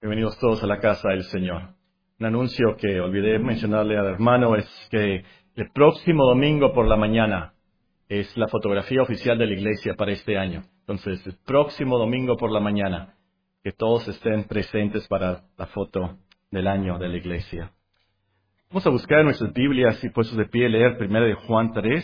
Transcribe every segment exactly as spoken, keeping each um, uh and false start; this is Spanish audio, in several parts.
Bienvenidos todos a la casa del Señor. Un anuncio que olvidé mencionarle al hermano es que el próximo domingo por la mañana es la fotografía oficial de la iglesia para este año. Entonces, el próximo domingo por la mañana, que todos estén presentes para la foto del año de la iglesia. Vamos a buscar en nuestras Biblias y puestos de pie leer primero de Juan tres.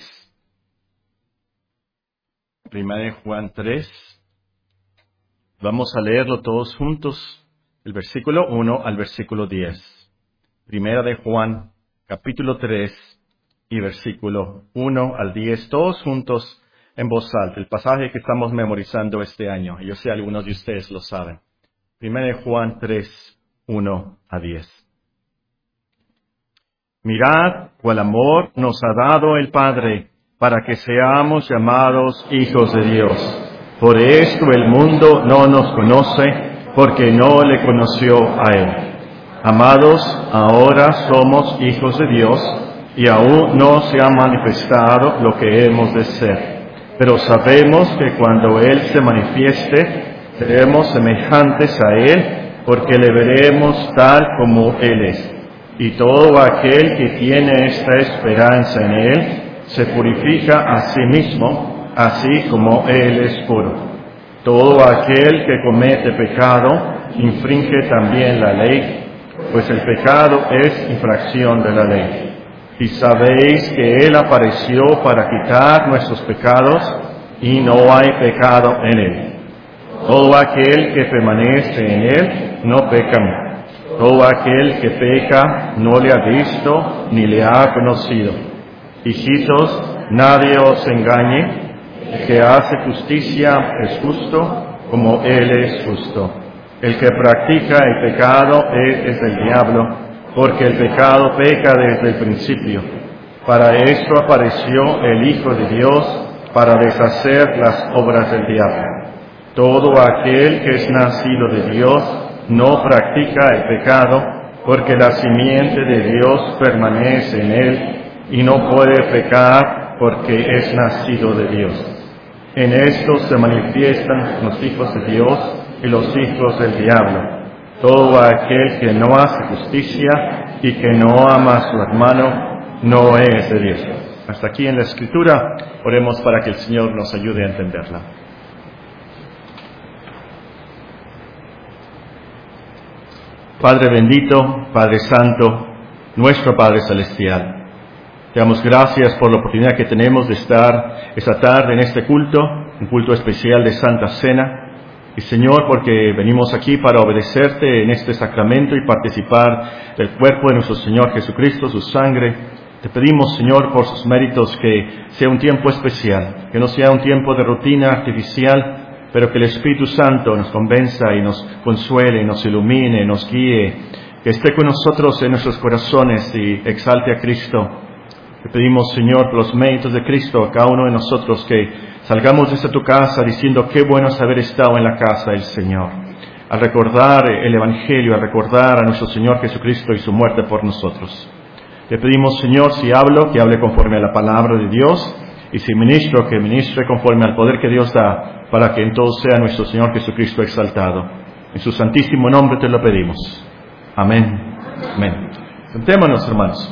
primero de Juan tres. Vamos a leerlo todos juntos. El versículo uno al versículo diez. Primera de Juan, capítulo tres y versículo uno al diez, todos juntos en voz alta. El pasaje que estamos memorizando este año. Yo sé algunos de ustedes lo saben. Primera de Juan tres, uno a diez. Mirad cuál amor nos ha dado el Padre para que seamos llamados hijos de Dios. Por esto el mundo no nos conoce, porque no le conoció a Él. Amados, ahora somos hijos de Dios, y aún no se ha manifestado lo que hemos de ser. Pero sabemos que cuando Él se manifieste, seremos semejantes a Él, porque le veremos tal como Él es. Y todo aquel que tiene esta esperanza en Él, se purifica a sí mismo, así como Él es puro. Todo aquel que comete pecado infringe también la ley, pues el pecado es infracción de la ley. Y sabéis que Él apareció para quitar nuestros pecados, y no hay pecado en Él. Todo aquel que permanece en Él no peca. Todo aquel que peca no le ha visto ni le ha conocido. Hijitos, nadie os engañe. El que hace justicia es justo, como Él es justo. El que practica el pecado es del diablo, porque el pecado peca desde el principio. Para esto apareció el Hijo de Dios, para deshacer las obras del diablo. Todo aquel que es nacido de Dios no practica el pecado, porque la simiente de Dios permanece en él, y no puede pecar porque es nacido de Dios. En esto se manifiestan los hijos de Dios y los hijos del diablo. Todo aquel que no hace justicia y que no ama a su hermano no es de Dios. Hasta aquí en la Escritura. Oremos para que el Señor nos ayude a entenderla. Padre bendito, Padre santo, nuestro Padre celestial, te damos gracias por la oportunidad que tenemos de estar esta tarde en este culto, un culto especial de Santa Cena. Y Señor, porque venimos aquí para obedecerte en este sacramento y participar del cuerpo de nuestro Señor Jesucristo, su sangre. Te pedimos, Señor, por sus méritos, que sea un tiempo especial, que no sea un tiempo de rutina artificial, pero que el Espíritu Santo nos convenza y nos consuele, nos ilumine, nos guíe, que esté con nosotros en nuestros corazones y exalte a Cristo. Te pedimos, Señor, por los méritos de Cristo, a cada uno de nosotros, que salgamos desde tu casa diciendo qué bueno es haber estado en la casa del Señor. Al recordar el Evangelio, al recordar a nuestro Señor Jesucristo y su muerte por nosotros. Te pedimos, Señor, si hablo, que hable conforme a la palabra de Dios, y si ministro, que ministre conforme al poder que Dios da, para que en todo sea nuestro Señor Jesucristo exaltado. En su santísimo nombre te lo pedimos. Amén. Amén. Sentémonos, hermanos.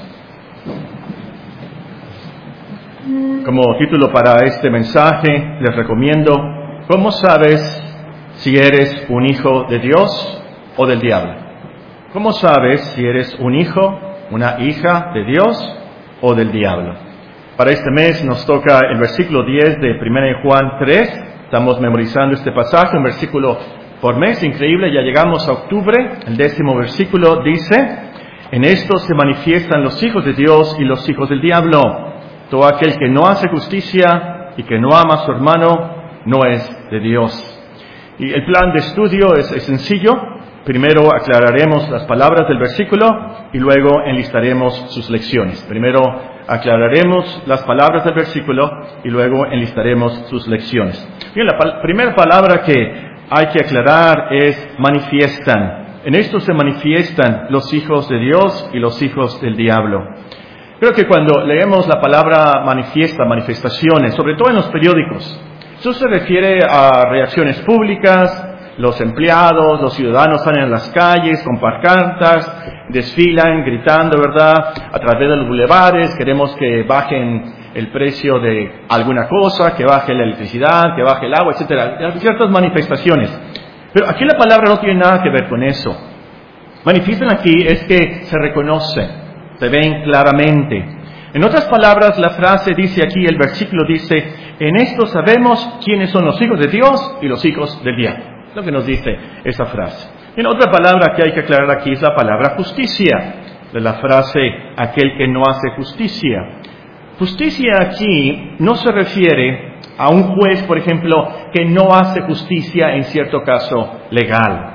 Como título para este mensaje, les recomiendo, ¿cómo sabes si eres un hijo de Dios o del diablo? ¿Cómo sabes si eres un hijo, una hija de Dios o del diablo? Para este mes nos toca el versículo diez de primera de Juan tres. Estamos memorizando este pasaje, un versículo por mes, increíble. Ya llegamos a octubre. El décimo versículo dice: en esto se manifiestan los hijos de Dios y los hijos del diablo. Todo aquel que no hace justicia y que no ama a su hermano no es de Dios. Y el plan de estudio es, es sencillo. Primero aclararemos las palabras del versículo y luego enlistaremos sus lecciones. Primero aclararemos las palabras del versículo y luego enlistaremos sus lecciones. Bien, la pal- primera palabra que hay que aclarar es manifiestan. En esto se manifiestan los hijos de Dios y los hijos del diablo. Creo que cuando leemos la palabra manifiesta, manifestaciones, sobre todo en los periódicos, eso se refiere a reacciones públicas, los empleados, los ciudadanos salen a las calles con pancartas, desfilan gritando, ¿verdad?, a través de los bulevares. Queremos que bajen el precio de alguna cosa, que baje la electricidad, que baje el agua, etcétera. Hay ciertas manifestaciones. Pero aquí la palabra no tiene nada que ver con eso. Manifiestan aquí es que se reconocen, se ven claramente. En otras palabras, la frase dice aquí, el versículo dice, en esto sabemos quiénes son los hijos de Dios y los hijos del diablo. Es lo que nos dice esa frase. En otra palabra que hay que aclarar aquí es la palabra justicia, de la frase, aquel que no hace justicia. Justicia aquí no se refiere a un juez, por ejemplo, que no hace justicia en cierto caso legal.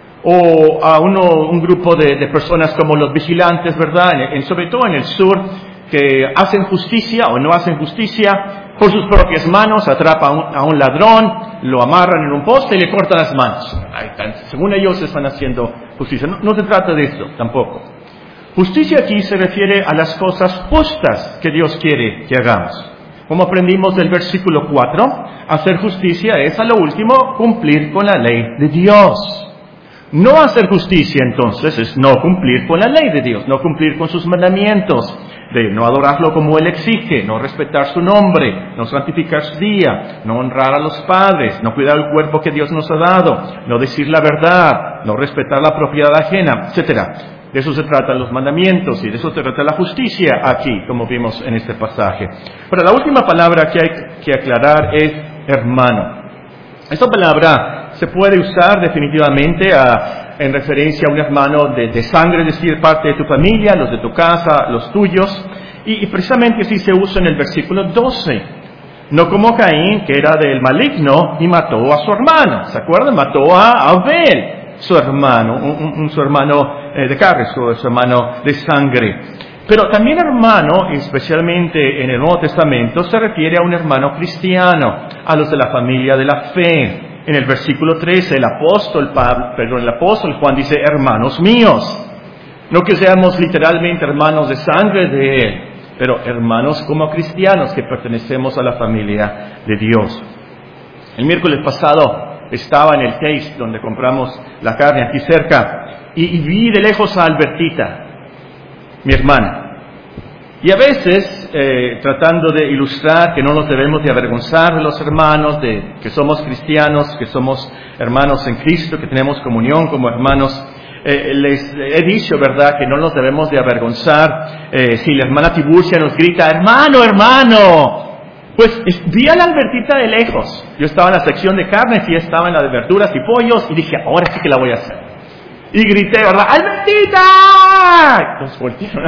O a uno, un grupo de, de personas como los vigilantes, ¿verdad? En, en, sobre todo en el sur, que hacen justicia o no hacen justicia por sus propias manos, atrapan a un, a un ladrón, lo amarran en un poste y le cortan las manos. Ay, tan, según ellos están haciendo justicia. No, no se trata de esto tampoco. Justicia aquí se refiere a las cosas justas que Dios quiere que hagamos. Como aprendimos del versículo cuatro, hacer justicia es a lo último cumplir con la ley de Dios. No hacer justicia entonces es no cumplir con la ley de Dios, no cumplir con sus mandamientos, de no adorarlo como Él exige, no respetar su nombre, no santificar su día, no honrar a los padres, no cuidar el cuerpo que Dios nos ha dado, no decir la verdad, no respetar la propiedad ajena, etcétera. De eso se tratan los mandamientos y de eso se trata la justicia aquí, como vimos en este pasaje. Pero la última palabra que hay que aclarar es hermano. Esta palabra se puede usar definitivamente a, en referencia a un hermano de, de sangre, es decir, parte de tu familia, los de tu casa, los tuyos. Y, y precisamente así se usa en el versículo doce. No como Caín, que era del maligno y mató a su hermano. ¿Se acuerdan? Mató a Abel, su hermano, un, un, su hermano eh, de carne, su, su hermano de sangre. Pero también hermano, especialmente en el Nuevo Testamento, se refiere a un hermano cristiano, a los de la familia de la fe. En el versículo trece, el apóstol Pablo, perdón, el apóstol Juan dice, hermanos míos. No que seamos literalmente hermanos de sangre de Él, pero hermanos como cristianos que pertenecemos a la familia de Dios. El miércoles pasado estaba en el Taste, donde compramos la carne aquí cerca, y, y vi de lejos a Albertita, mi hermana. Y a veces, eh, tratando de ilustrar que no nos debemos de avergonzar de los hermanos, de que somos cristianos, que somos hermanos en Cristo, que tenemos comunión como hermanos, eh, les he dicho, ¿verdad?, que no nos debemos de avergonzar eh, si la hermana Tiburcia nos grita, hermano, hermano. Pues vi a la Albertita de lejos. Yo estaba en la sección de carnes y estaba en la de verduras y pollos y dije, ahora sí que la voy a hacer. Y grité, ¿verdad? ¡Albertita! Entonces voltearon.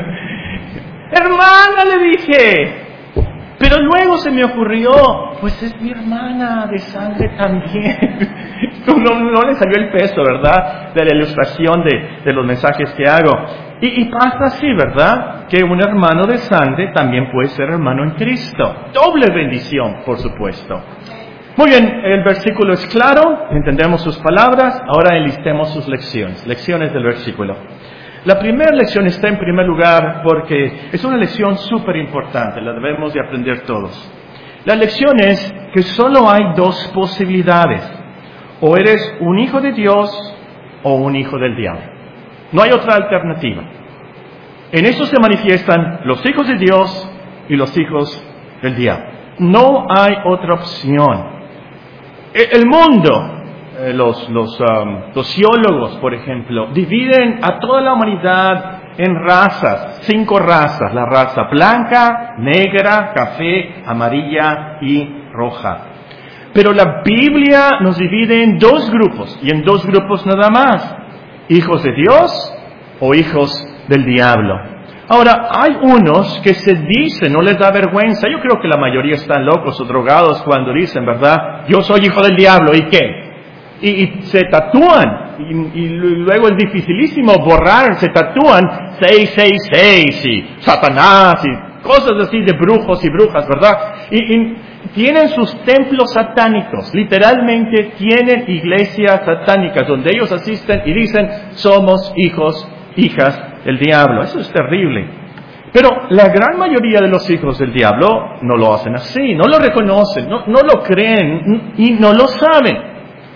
Hermana, le dije. Pero luego se me ocurrió, pues es mi hermana de sangre también. No, no le salió el peso, ¿verdad?, de la ilustración de, de los mensajes que hago. Y, y pasa así, ¿verdad?, que un hermano de sangre también puede ser hermano en Cristo. Doble bendición, por supuesto. Muy bien, el versículo es claro, entendemos sus palabras, ahora enlistemos sus lecciones, lecciones del versículo. La primera lección está en primer lugar porque es una lección súper importante, la debemos de aprender todos. La lección es que solo hay dos posibilidades, o eres un hijo de Dios o un hijo del diablo. No hay otra alternativa. En eso se manifiestan los hijos de Dios y los hijos del diablo. No hay otra opción. El mundo, eh, los, los um, sociólogos, por ejemplo, dividen a toda la humanidad en razas, cinco razas, la raza blanca, negra, café, amarilla y roja. Pero la Biblia nos divide en dos grupos, y en dos grupos nada más, hijos de Dios o hijos del diablo. Ahora, hay unos que se dicen, no les da vergüenza, yo creo que la mayoría están locos o drogados cuando dicen, ¿verdad?, yo soy hijo del diablo, ¿y qué? Y, y se tatúan, y, y luego es dificilísimo borrar, se tatúan seis seis seis y Satanás y cosas así de brujos y brujas, ¿verdad? Y, y tienen sus templos satánicos, literalmente tienen iglesias satánicas donde ellos asisten y dicen, somos hijos, hijas del diablo. Eso es terrible. Pero la gran mayoría de los hijos del diablo no lo hacen así, no lo reconocen, no, no lo creen y no lo saben.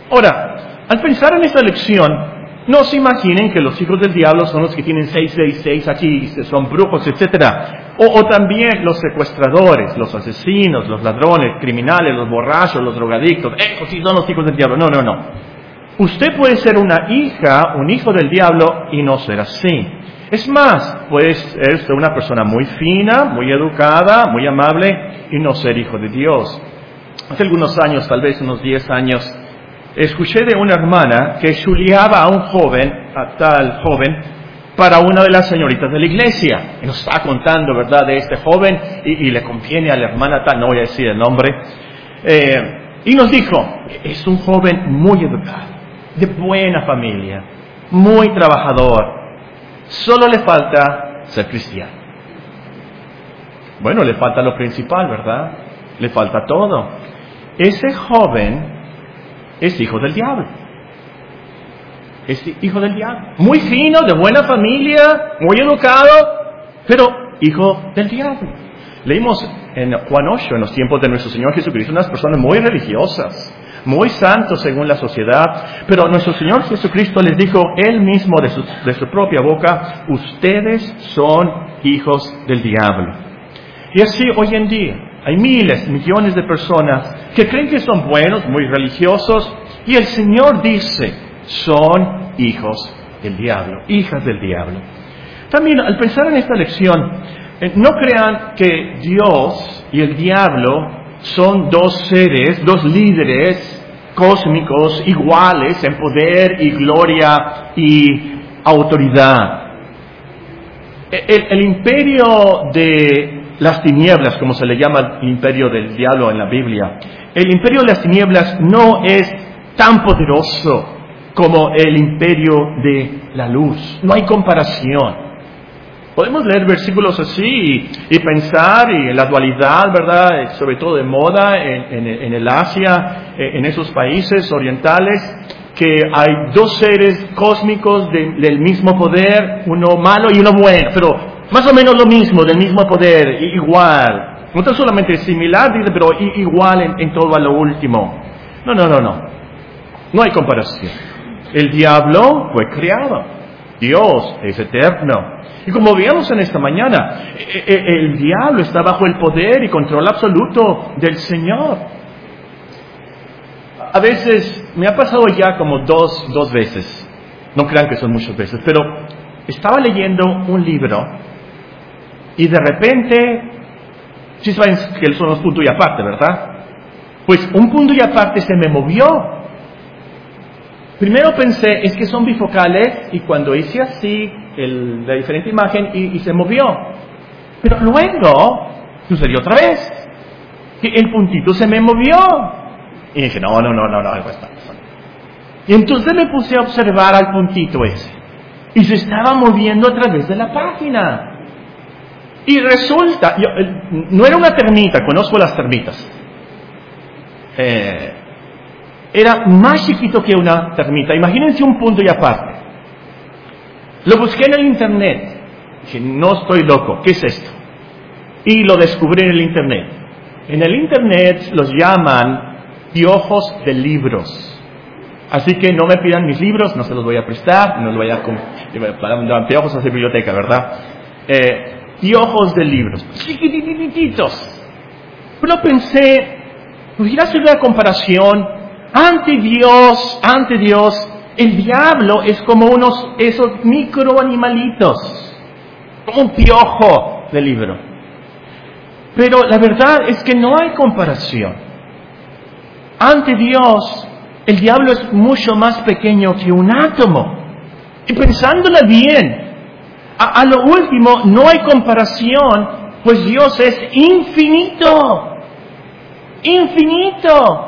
Ahora, al pensar en esta lección, no se imaginen que los hijos del diablo son los que tienen seis seis seis aquí, son brujos, etcétera. O, o también los secuestradores, los asesinos, los ladrones, criminales, los borrachos, los drogadictos. Esos sí son los hijos del diablo. No, no, no. Usted puede ser una hija, un hijo del diablo y no ser así. Es más, puede ser usted una persona muy fina, muy educada, muy amable y no ser hijo de Dios. Hace algunos años, tal vez unos diez años, escuché de una hermana que chuleaba a un joven, a tal joven, para una de las señoritas de la iglesia. Y nos está contando, ¿verdad?, de este joven, y, y le conviene a la hermana tal, no voy a decir el nombre, eh, y nos dijo, es un joven muy educado, de buena familia, muy trabajador, solo le falta ser cristiano. Bueno, le falta lo principal, ¿verdad? Le falta todo. Ese joven es hijo del diablo. Es hijo del diablo. Muy fino, de buena familia, muy educado, pero hijo del diablo. Leímos en Juan ocho, en los tiempos de nuestro Señor Jesucristo, unas personas muy religiosas, muy santos según la sociedad, pero nuestro Señor Jesucristo les dijo Él mismo de su, de su propia boca, ustedes son hijos del diablo. Y así hoy en día hay miles, millones de personas que creen que son buenos, muy religiosos, y el Señor dice, son hijos del diablo, hijas del diablo. También al pensar en esta lección, eh, no crean que Dios y el diablo son dos seres, dos líderes cósmicos iguales en poder y gloria y autoridad. El, el imperio de las tinieblas, como se le llama el imperio del diablo en la Biblia, el imperio de las tinieblas no es tan poderoso como el imperio de la luz. No hay comparación. Podemos leer versículos así y, y pensar y en la dualidad, ¿verdad? Sobre todo de moda en, en, en el Asia, en esos países orientales, que hay dos seres cósmicos de, del mismo poder, uno malo y uno bueno, pero más o menos lo mismo, del mismo poder, igual. No tan solamente similar, dice, pero igual en, en todo a lo último. No, no, no, no. No hay comparación. El diablo fue creado. Dios es eterno. Y como veíamos en esta mañana, el diablo está bajo el poder y control absoluto del Señor. A veces, me ha pasado ya como dos, dos veces, no crean que son muchas veces, pero estaba leyendo un libro y de repente, sí saben que son los puntos y aparte, ¿verdad? Pues un punto y aparte se me movió. Primero pensé, es que son bifocales, y cuando hice así, el, la diferente imagen, y, y se movió. Pero luego, sucedió otra vez, que el puntito se me movió. Y dije, no, no, no, no, no, algo está pasando. Y entonces me puse a observar al puntito ese, y se estaba moviendo a través de la página. Y resulta, yo, no era una termita, conozco las termitas. Eh... Era más chiquito que una termita. Imagínense un punto y aparte. Lo busqué en el internet. Dije, no estoy loco, ¿qué es esto? Y lo descubrí en el internet. En el internet los llaman piojos de libros. Así que no me pidan mis libros, no se los voy a prestar, no los voy a... Para piojos hacer biblioteca, ¿verdad? Eh, piojos de libros. Chiquitititos. Pero pensé, pudiera hacer una comparación. Ante Dios, ante Dios, el diablo es como unos, esos microanimalitos, como un piojo de libro. Pero la verdad es que no hay comparación. Ante Dios, el diablo es mucho más pequeño que un átomo. Y pensándola bien, a, a lo último no hay comparación, pues Dios es infinito, infinito.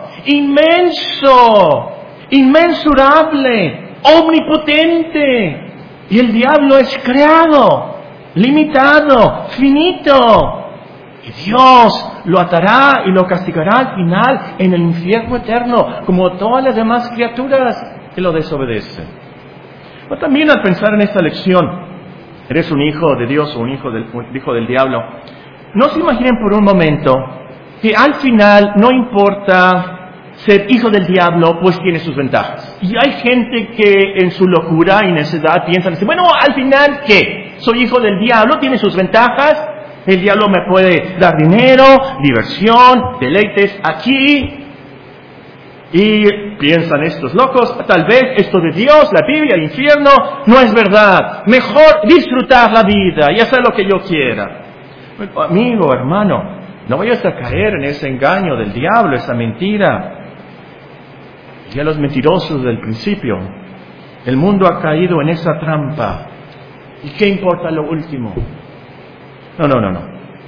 Inmenso, inmensurable, omnipotente. Y el diablo es creado, limitado, finito. Y Dios lo atará y lo castigará al final en el infierno eterno, como todas las demás criaturas que lo desobedecen. Pero también al pensar en esta lección, eres un hijo de Dios o un hijo del, un hijo del diablo, no se imaginen por un momento que al final no importa ser hijo del diablo pues tiene sus ventajas. Y hay gente que en su locura y necedad piensan, bueno, al final, ¿qué? Soy hijo del diablo, tiene sus ventajas. El diablo me puede dar dinero, diversión, deleites aquí. Y piensan estos locos, tal vez esto de Dios, la Biblia, el infierno, no es verdad. Mejor disfrutar la vida y hacer lo que yo quiera. Amigo, hermano, no vayas a caer en ese engaño del diablo, esa mentira. Ya los mentirosos del principio. El mundo ha caído en esa trampa. ¿Y qué importa lo último? No, no, no, no.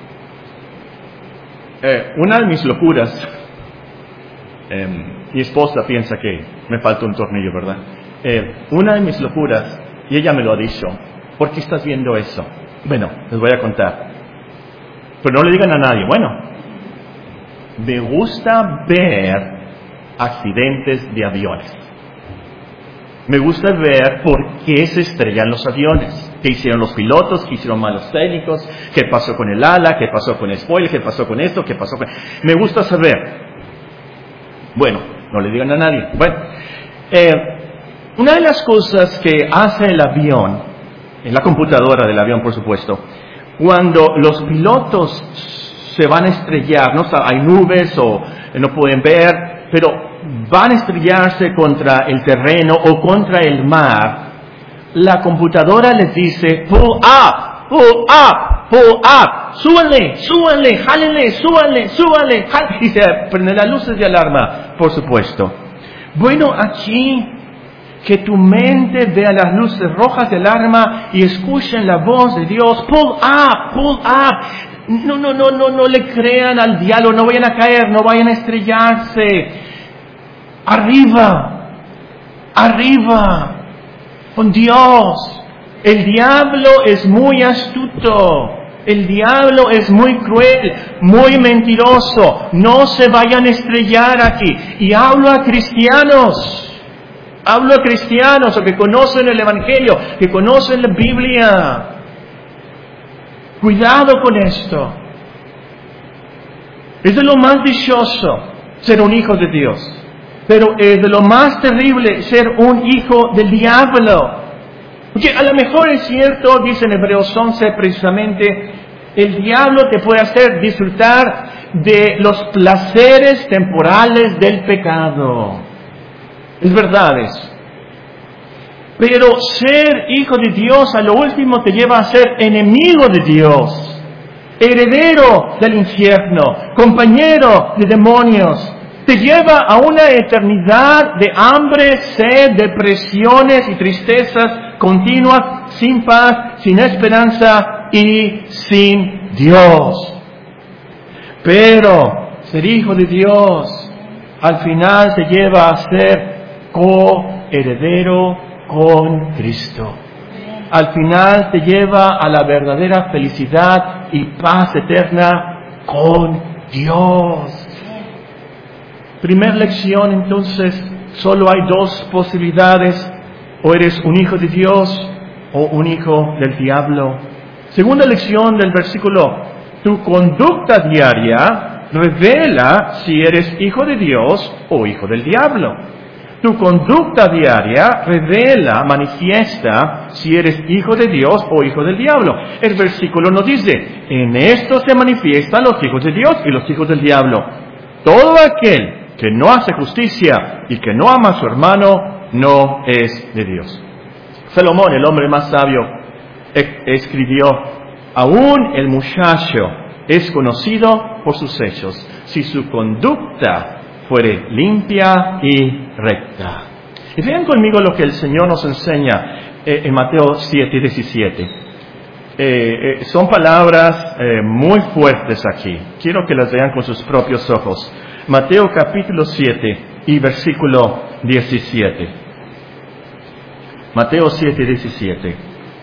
Eh, una de mis locuras, eh, mi esposa piensa que me falta un tornillo, ¿verdad? Eh, una de mis locuras, y ella me lo ha dicho, ¿por qué estás viendo eso? Bueno, les voy a contar. Pero no le digan a nadie. Bueno, me gusta ver accidentes de aviones. Me gusta ver por qué se estrellan los aviones. ¿Qué hicieron los pilotos? ¿Qué hicieron malos técnicos? ¿Qué pasó con el ala? ¿Qué pasó con el spoiler? ¿Qué pasó con esto? ¿Qué pasó con...? Me gusta saber. Bueno, no le digan a nadie. Bueno, eh, una de las cosas que hace el avión, en la computadora del avión, por supuesto, cuando los pilotos se van a estrellar, no hay nubes o no pueden ver, pero van a estrellarse contra el terreno o contra el mar, la computadora les dice, pull up, pull up, pull up, súbanle, súbanle, jálenle, súbanle, súbanle, jálenle, y se prenden las luces de alarma, por supuesto. Bueno, aquí, que tu mente vea las luces rojas de alarma y escuchen la voz de Dios, pull up, pull up. No, no, no, no, no le crean al diablo, no vayan a caer, no vayan a estrellarse. Arriba, arriba, con Dios. El diablo es muy astuto, el diablo es muy cruel, muy mentiroso. No se vayan a estrellar aquí. Y hablo a cristianos, hablo a cristianos que conocen el Evangelio, que conocen la Biblia. Cuidado con esto. Es de lo más dichoso ser un hijo de Dios. Pero es de lo más terrible ser un hijo del diablo. Porque a lo mejor es cierto, dice en Hebreos once precisamente, el diablo te puede hacer disfrutar de los placeres temporales del pecado. Es verdad eso. Pero ser hijo de Dios a lo último te lleva a ser enemigo de Dios, heredero del infierno, compañero de demonios. Te lleva a una eternidad de hambre, sed, depresiones y tristezas continuas, sin paz, sin esperanza y sin Dios. Pero ser hijo de Dios al final te lleva a ser coheredero con Cristo. Al final te lleva a la verdadera felicidad y paz eterna con Dios. Primer lección, entonces, solo hay dos posibilidades: o eres un hijo de Dios o un hijo del diablo. Segunda lección del versículo: tu conducta diaria revela si eres hijo de Dios o hijo del diablo. Tu conducta diaria revela, manifiesta si eres hijo de Dios o hijo del diablo. El versículo nos dice: en esto se manifiestan los hijos de Dios y los hijos del diablo. Todo aquel que no hace justicia y que no ama a su hermano, no es de Dios. Salomón, el hombre más sabio, escribió: aún el muchacho es conocido por sus hechos, si su conducta fuere limpia y recta. Y vean conmigo lo que el Señor nos enseña eh, en Mateo siete diecisiete. Eh, eh, son palabras eh, muy fuertes aquí. Quiero que las vean con sus propios ojos. Mateo capítulo siete y versículo diecisiete. Mateo siete diecisiete.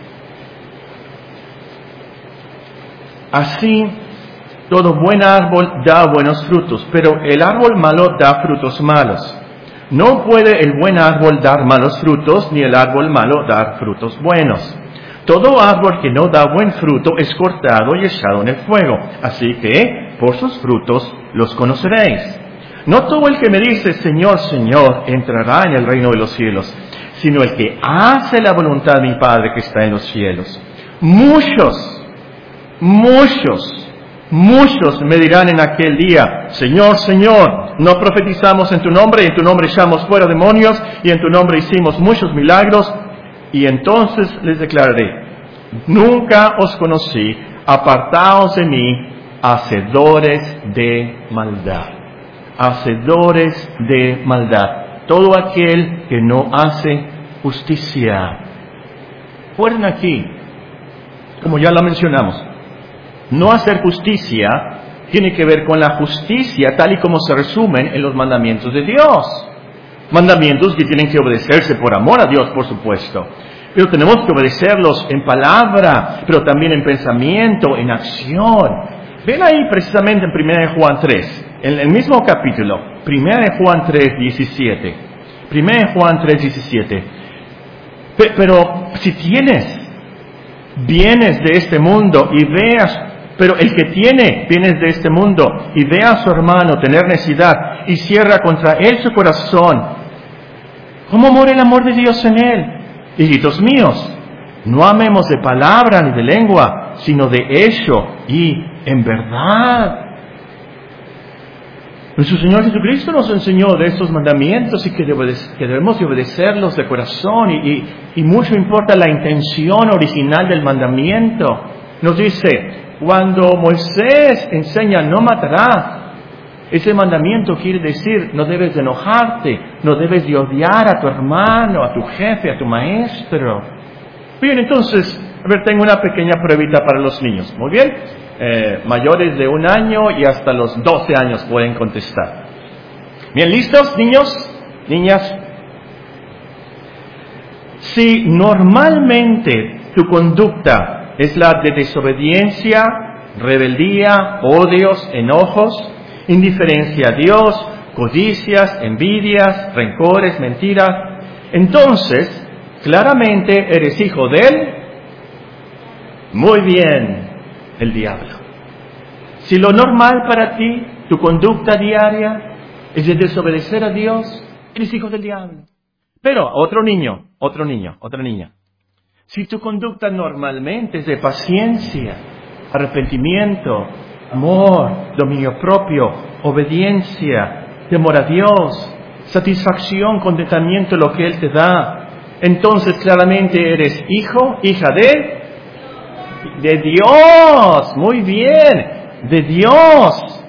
Así, todo buen árbol da buenos frutos, pero el árbol malo da frutos malos. No puede el buen árbol dar malos frutos, ni el árbol malo dar frutos buenos. Todo árbol que no da buen fruto es cortado y echado en el fuego. Así que, por sus frutos los conoceréis. no todo el que me dice Señor, Señor, entrará en el reino de los cielos, sino el que hace la voluntad de mi Padre que está en los cielos. Muchos, muchos, muchos me dirán en aquel día, Señor, Señor, no profetizamos en tu nombre, y en tu nombre echamos fuera demonios, y en tu nombre hicimos muchos milagros. Y entonces les declararé, nunca os conocí, apartaos de mí, hacedores de maldad. Hacedores de maldad. Todo aquel que no hace justicia. Fueron aquí, como ya lo mencionamos, no hacer justicia tiene que ver con la justicia tal y como se resumen en los mandamientos de Dios. Mandamientos que tienen que obedecerse por amor a Dios, por supuesto. Pero tenemos que obedecerlos en palabra, pero también en pensamiento, en acción. Ven ahí precisamente en primera de Juan tres, en el mismo capítulo, primera de Juan tres, diecisiete. primera de Juan tres, diecisiete. Pero si tienes bienes de este mundo y veas, pero el que tiene bienes de este mundo y ve a su hermano tener necesidad y cierra contra él su corazón, ¿cómo mora el amor de Dios en él? Hijitos míos, no amemos de palabra ni de lengua, sino de hecho y en verdad. Nuestro Señor Jesucristo nos enseñó de estos mandamientos y que, que debemos de obedecerlos de corazón y, y, y mucho importa la intención original del mandamiento. Nos dice, cuando Moisés enseña no matarás, ese mandamiento quiere decir no debes de enojarte, no debes de odiar a tu hermano, a tu jefe, a tu maestro. Bien, entonces, a ver, tengo una pequeña pruebita para los niños. Muy bien, eh, mayores de un año y hasta los doce años pueden contestar. Bien, ¿listos, niños? Niñas. Si normalmente tu conducta es la de desobediencia, rebeldía, odios, enojos, indiferencia a Dios, codicias, envidias, rencores, mentiras, entonces, claramente eres hijo de él, muy bien, el diablo. Si lo normal para ti, tu conducta diaria, es de desobedecer a Dios, eres hijo del diablo. Pero, otro niño, otro niño, otra niña. Si tu conducta normalmente es de paciencia, arrepentimiento, amor, dominio propio, obediencia, temor a Dios, satisfacción, contentamiento en lo que Él te da, entonces claramente eres hijo, hija de, de Dios. Muy bien, de Dios.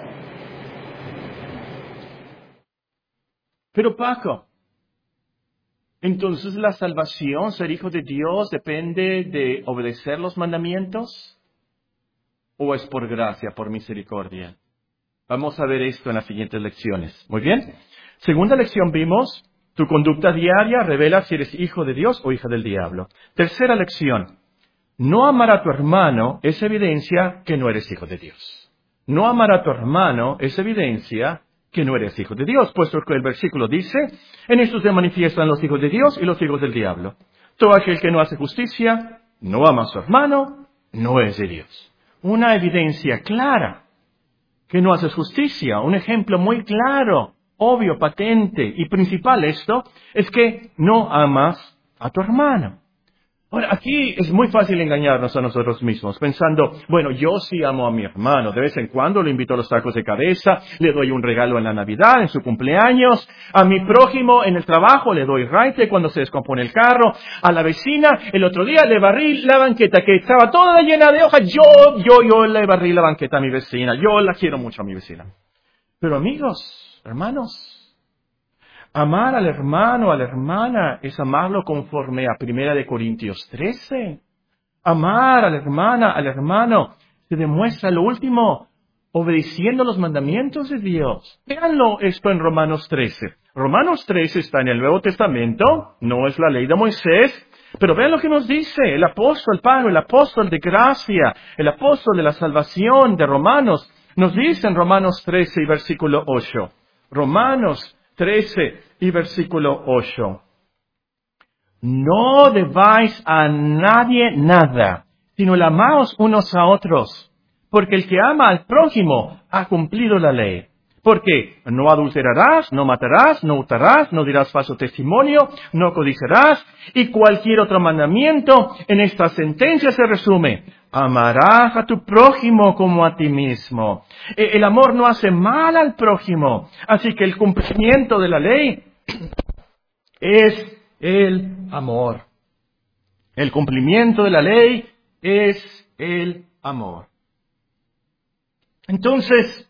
Pero Paco, entonces la salvación, ser hijo de Dios, depende de obedecer los mandamientos. ¿O es por gracia, por misericordia? Vamos a ver esto en las siguientes lecciones. Muy bien. Segunda lección vimos, tu conducta diaria revela si eres hijo de Dios o hija del diablo. Tercera lección, no amar a tu hermano es evidencia que no eres hijo de Dios. No amar a tu hermano es evidencia que no eres hijo de Dios, puesto que el versículo dice, en esto se manifiestan los hijos de Dios y los hijos del diablo. Todo aquel que no hace justicia, no ama a su hermano, no es de Dios. Una evidencia clara que no haces justicia, un ejemplo muy claro, obvio, patente y principal esto, es que no amas a tu hermano. Ahora, aquí es muy fácil engañarnos a nosotros mismos, pensando, bueno, yo sí amo a mi hermano, de vez en cuando lo invito a los tacos de cabeza, le doy un regalo en la Navidad, en su cumpleaños, a mi prójimo en el trabajo le doy raite cuando se descompone el carro, a la vecina, el otro día le barrí la banqueta que estaba toda llena de hojas, yo, yo, yo le barrí la banqueta a mi vecina, yo la quiero mucho a mi vecina. Pero amigos, hermanos, amar al hermano, a la hermana, es amarlo conforme a Primera de Corintios trece. Amar a la hermana, al hermano, se demuestra lo último, obedeciendo los mandamientos de Dios. Véanlo esto en Romanos trece. Romanos trece está en el Nuevo Testamento, no es la ley de Moisés, pero vean lo que nos dice el apóstol Pablo, el apóstol de gracia, el apóstol de la salvación de Romanos. Nos dice en Romanos trece y versículo ocho. Romanos trece y versículo ocho. No debáis a nadie nada, sino el amaos unos a otros, porque el que ama al prójimo ha cumplido la ley. Porque no adulterarás, no matarás, no hurtarás, no dirás falso testimonio, no codiciarás, y cualquier otro mandamiento en esta sentencia se resume: amarás a tu prójimo como a ti mismo. El amor no hace mal al prójimo, así que el cumplimiento de la ley es el amor. El cumplimiento de la ley es el amor. Entonces,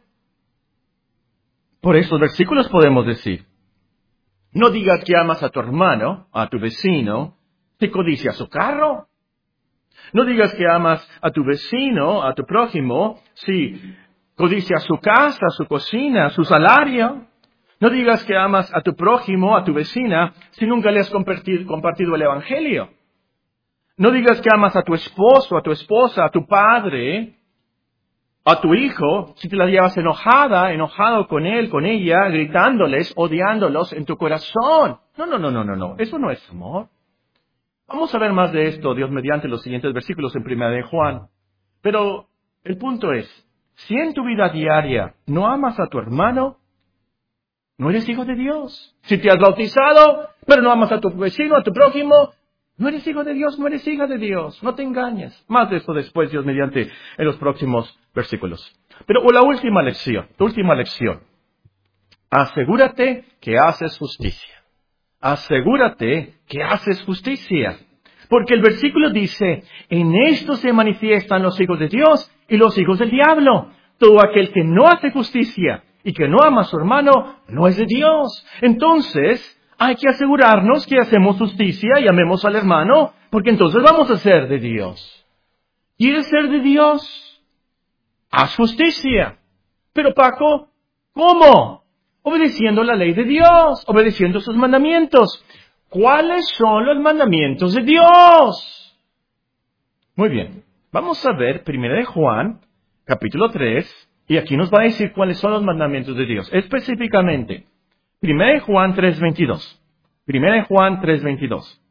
por estos versículos podemos decir: no digas que amas a tu hermano, a tu vecino, si codicia su carro. No digas que amas a tu vecino, a tu prójimo, si codicia su casa, su cocina, su salario. No digas que amas a tu prójimo, a tu vecina, si nunca le has compartido, compartido el evangelio. No digas que amas a tu esposo, a tu esposa, a tu padre, a tu hijo, si te la llevas enojada, enojado con él, con ella, gritándoles, odiándolos en tu corazón. No, no, no, no, no, no. Eso no es amor. Vamos a ver más de esto, Dios mediante, los siguientes versículos en Primera de Juan. Pero el punto es, si en tu vida diaria no amas a tu hermano, no eres hijo de Dios. Si te has bautizado, pero no amas a tu vecino, a tu prójimo, no eres hijo de Dios, no eres hija de Dios. No te engañes. Más de esto después, Dios mediante, en los próximos versículos. Pero la última lección, la última lección. Asegúrate que haces justicia. Asegúrate que haces justicia. Porque el versículo dice: en esto se manifiestan los hijos de Dios y los hijos del diablo. Todo aquel que no hace justicia y que no ama a su hermano, no es de Dios. Entonces, hay que asegurarnos que hacemos justicia y amemos al hermano, porque entonces vamos a ser de Dios. ¿Quieres ser de Dios? Haz justicia. Pero Paco, ¿cómo? Obedeciendo la ley de Dios, obedeciendo sus mandamientos. ¿Cuáles son los mandamientos de Dios? Muy bien, vamos a ver Primera de Juan, capítulo tres, y aquí nos va a decir cuáles son los mandamientos de Dios. Específicamente, Primera de Juan tres veintidós. Primera de Juan tres veintidós.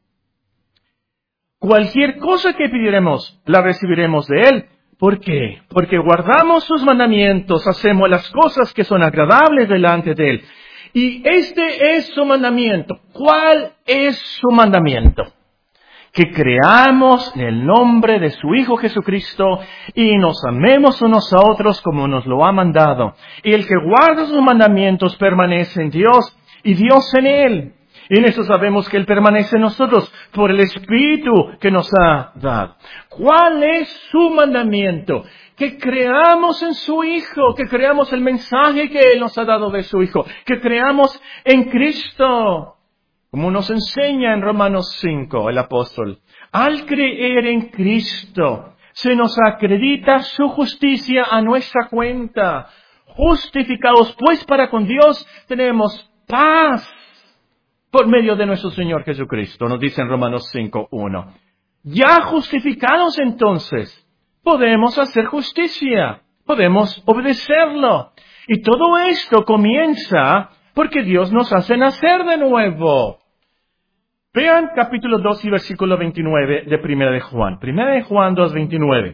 Cualquier cosa que pidiéremos, la recibiremos de Él. ¿Por qué? Porque guardamos sus mandamientos, hacemos las cosas que son agradables delante de Él. Y este es su mandamiento. ¿Cuál es su mandamiento? Que creamos en el nombre de su Hijo Jesucristo y nos amemos unos a otros como nos lo ha mandado. Y el que guarda sus mandamientos permanece en Dios y Dios en Él. Y en eso sabemos que Él permanece en nosotros por el Espíritu que nos ha dado. ¿Cuál es su mandamiento? Que creamos en su Hijo, que creamos el mensaje que Él nos ha dado de su Hijo, que creamos en Cristo. Como nos enseña en Romanos cinco el apóstol, al creer en Cristo, se nos acredita su justicia a nuestra cuenta. Justificados pues para con Dios, tenemos paz por medio de nuestro Señor Jesucristo, nos dice en Romanos cinco uno. Ya justificados entonces, podemos hacer justicia, podemos obedecerlo. Y todo esto comienza porque Dios nos hace nacer de nuevo. Vean capítulo dos y versículo veintinueve de Primera de Juan. Primera de Juan dos veintinueve.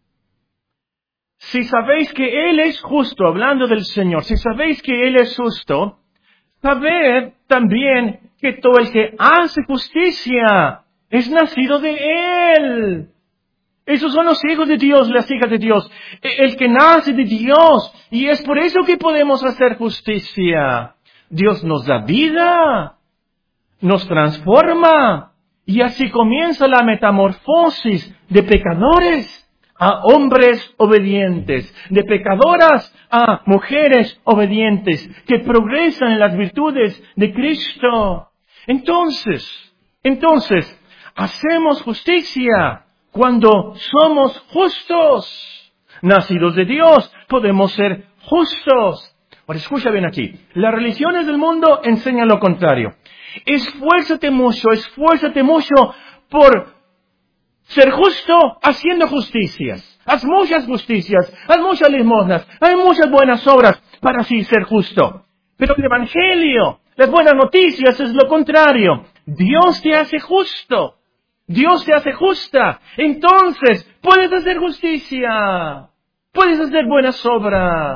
Si sabéis que Él es justo, hablando del Señor, si sabéis que Él es justo, sabed también que todo el que hace justicia es nacido de Él. Esos son los hijos de Dios, las hijas de Dios. El que nace de Dios. Y es por eso que podemos hacer justicia. Dios nos da vida, nos transforma. Y así comienza la metamorfosis de pecadores a hombres obedientes, de pecadoras a mujeres obedientes, que progresan en las virtudes de Cristo. Entonces, entonces, hacemos justicia cuando somos justos. Nacidos de Dios, podemos ser justos. Ahora, escucha bien aquí. Las religiones del mundo enseñan lo contrario. Esfuérzate mucho, esfuérzate mucho por ser justo haciendo justicias. Haz muchas justicias, haz muchas limosnas, haz muchas buenas obras para así ser justo. Pero el Evangelio, las buenas noticias es lo contrario. Dios te hace justo. Dios te hace justa. Entonces, puedes hacer justicia. Puedes hacer buenas obras.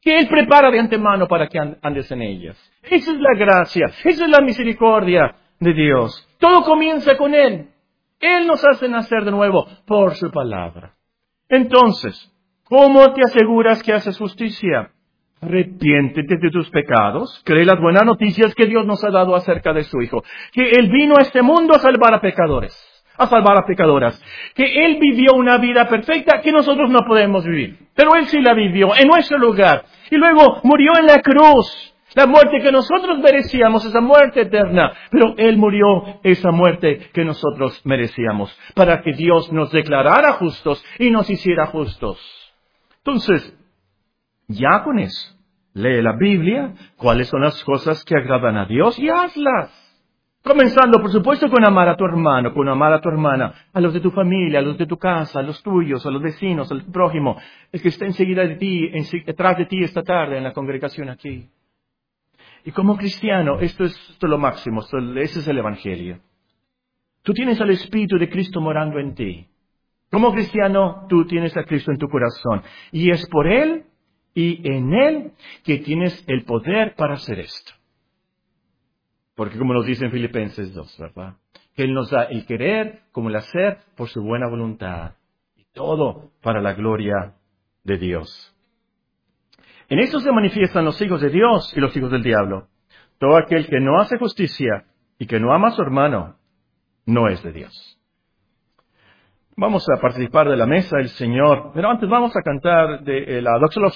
que Él prepara de antemano para que andes en ellas. Esa es la gracia, esa es la misericordia de Dios. Todo comienza con Él. Él nos hace nacer de nuevo por su palabra. Entonces, ¿cómo te aseguras que haces justicia? Arrepiéntete de tus pecados, cree las buenas noticias que Dios nos ha dado acerca de su Hijo, que Él vino a este mundo a salvar a pecadores, a salvar a pecadoras, que Él vivió una vida perfecta que nosotros no podemos vivir, pero Él sí la vivió en nuestro lugar, y luego murió en la cruz, la muerte que nosotros merecíamos, esa muerte eterna, pero Él murió esa muerte que nosotros merecíamos, para que Dios nos declarara justos y nos hiciera justos. Entonces, ya con eso, lee la Biblia, cuáles son las cosas que agradan a Dios y hazlas. Comenzando, por supuesto, con amar a tu hermano, con amar a tu hermana, a los de tu familia, a los de tu casa, a los tuyos, a los vecinos, al prójimo, el que está enseguida de ti, en, detrás de ti esta tarde en la congregación aquí. Y como cristiano, esto es, esto es lo máximo, esto, ese es el Evangelio. Tú tienes al Espíritu de Cristo morando en ti. Como cristiano, tú tienes a Cristo en tu corazón. Y es por Él y en Él que tienes el poder para hacer esto. Porque como nos dice en Filipenses dos, ¿verdad? Que Él nos da el querer como el hacer por su buena voluntad. Y todo para la gloria de Dios. En esto se manifiestan los hijos de Dios y los hijos del diablo. Todo aquel que no hace justicia y que no ama a su hermano, no es de Dios. Vamos a participar de la mesa del Señor, pero antes vamos a cantar de la